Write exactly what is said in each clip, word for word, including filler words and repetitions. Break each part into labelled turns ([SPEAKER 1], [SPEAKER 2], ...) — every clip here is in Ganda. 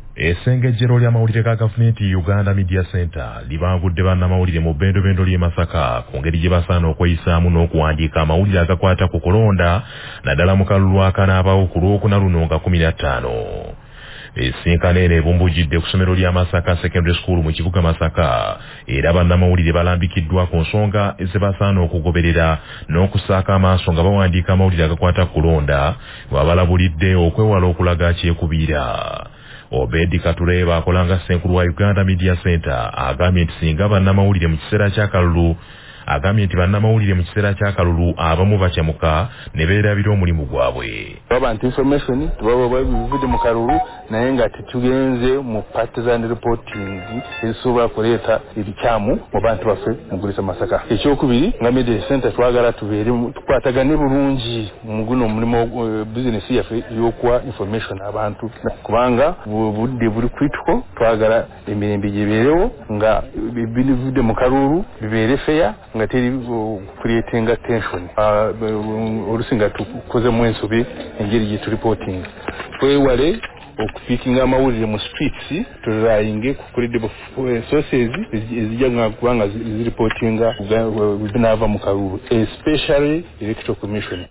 [SPEAKER 1] Essengejjero ly'amawulire ga gavumenti Uganda Media Center libangudde bannamawulire mu bbendobendo ly'e Masaka ku ngeri gye basaana okweyisaamu n'okuwandiika amawulire agakwata ku kulonda naddala mu kalulu akanaabawo ku lwokuna luno nga kumi na ttaano. Ensinkano eno ebumbujjidde ku ssomero lya Masaka Secondary School mu kibuga Masaka era bannamawulire balambikiddwa ku nsonga ze basaana okugoberera n'okusaaka amaaso nga bawandiika amawulire agakwata ku kulonda nga balabulidde okwewala okulaga kyekubiira. Obedi Katureba akolanga ssenkulu wa Uganda Media Center agambye nti singa bannamawulire mu kiseera ky'akalulu agambye nti bannamawulire mu kiseera ky'akalulu abamu bakyamuka ne beerabira omulimu gwabwe.
[SPEAKER 2] Abantu information tubaba babivudde mu kalulu naye nga tetugenze mu partisan reporting ezisobola kuleeta ebikyamu mu bantu baffe mu Gulisa Masaka. Ekyokubiri nga Media Center twagala tubeere tukwatagane bulungi mu guno omulimu business yaffe y'okuwa information abantu kubanga budde buli kwituko twagala emirembe gyebeerewo nga bivudde mu kalulu bibeere fair nga teri creating tension olusinga tukoze mu ensobi engeri gye reporting twewale okupikinga amawulire mu streets tulayinge ku credible sources ezijja kubanga zireportinga binava mu kalulu especially electoral commission.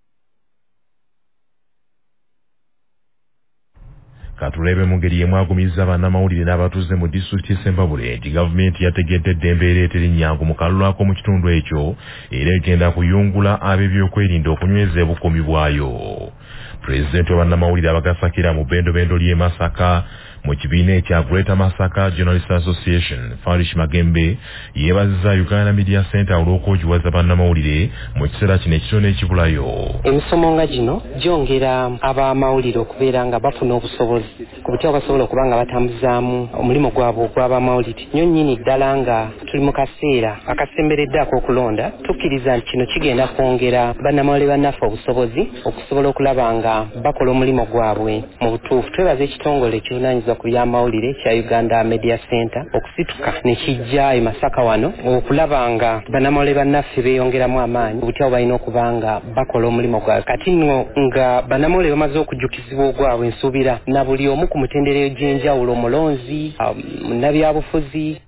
[SPEAKER 1] Katulebe mu ngeri yemwagumiza bannamawulire n'abatuuze mu disitulikiti y'e Sembabule nti gavumenti yategedde embeera eteri nnyangu mu kalulu ako mu kitundu ekyo era egenda kuyungula ab'ebyokwerinda okunyweza obukuumi bwayo. Pulezidenti wa bannamawulire abagasakira mu bbendobendo ly'e Masaka mu kibiina ekya Greater Masaka Journalist Association Farish Magembe yeebazizza Uganda Media Center olw'okwogiwaza bannamawulire mu kiseera kino ekitono ekibulayo.
[SPEAKER 3] Emisomo nga gino gyongera ab'amawulire okubeera nga bafuna obusobozi ku butya basobola okuba nga batambuzaamu omulimu gwabwe ogw'abamawulire. Nnyo nnyini ddala nga tuli mu kaseera akasemberedde ak'okulonda tukkiriza nti kino kigenda kwongera bannamawulire bannaffe obusobozi okusobola okulaba nga bakola omulimu gwabwe mu butuufu. Twebaza ekitongole ekivunaanyizibwa ku by'amawulire kya Uganda Media Center okusituka ne kijja e Masaka wano okulaba nga bannamawulire bannaffe beeyongeramu amaanyi obutya balina okuba nga bakola omulimu gwabwe. Kati nno nga bannamawulire bamaze okujjukizibwa ogwabwe nsuubira na buli omu ku mitendera egy'enjawulo omulonzi, munnabyabufuzi,